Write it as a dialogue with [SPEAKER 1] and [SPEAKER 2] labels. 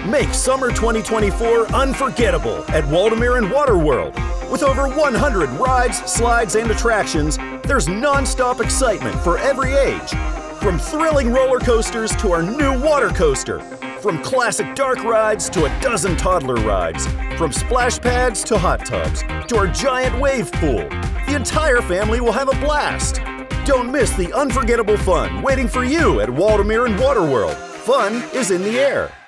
[SPEAKER 1] Make summer 2024 unforgettable at Waldameer and Water World. With over 100 rides, slides, and attractions, there's non-stop excitement for every age. From thrilling roller coasters to our new water coaster. From classic dark rides to a dozen toddler rides. From splash pads to hot tubs to our giant wave pool. The entire family will have a blast. Don't miss the unforgettable fun waiting for you at Waldameer and Water World. Fun is in the air.